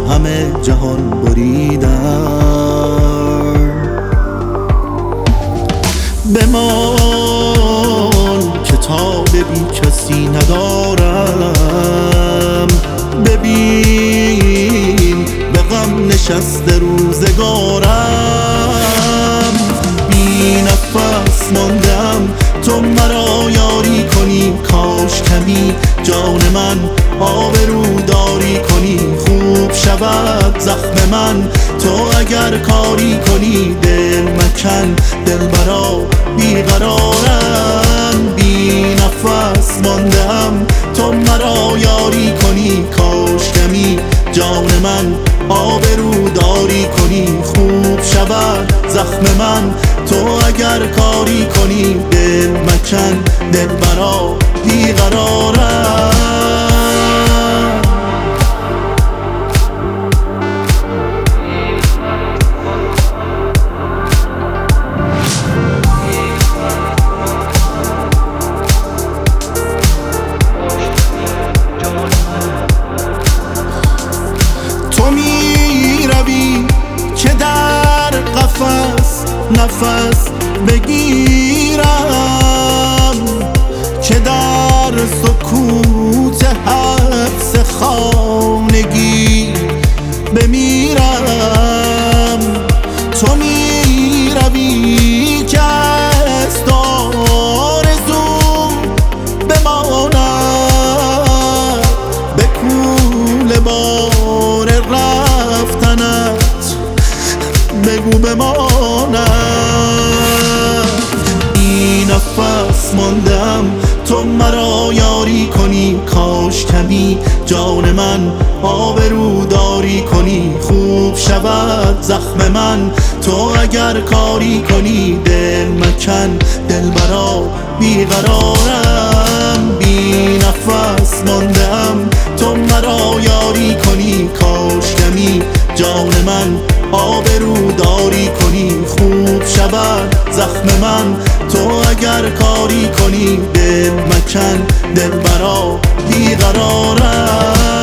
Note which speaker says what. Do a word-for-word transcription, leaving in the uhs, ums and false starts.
Speaker 1: همه جهان بریدم. بمان کتاب بی کسی ندارم، ببین به غم نشسته روزگارم. بی نفس ماندم تو مرا یاری کنی، کاش کمی جان من آبروداری کنی. خوب شود زخم من تو اگر کاری کنی، دل مکن دلبرا بیقرارم. بی نفس ماندم تو مرا یاری کنی، کاش کمی جان من آبروداری کنی. خوب شود زخم من تو اگر کاری کنی، دل مکن دلبرا بیقرارم. تو می روی که در قفس نفس بگیرم، که در سکوت حبس خانگی بمیرم. تو می روی که از تو آرزو بماند، به کوله بار رفتنت بگو بماند. بی نفس ماندم تو مرا یاری کنی، کاش کمی جان من آبروداری کنی. خوب شود زخم من تو اگر کاری کنی، دل مکن دلبرا بیقرارم. بی نفس ماندم تو مرا یاری کنی، کاش کمی جان من آبروداری کنی. خوب شود زخم من تو اگر کاری کنی، دل مکن دلبرا بیقرارم.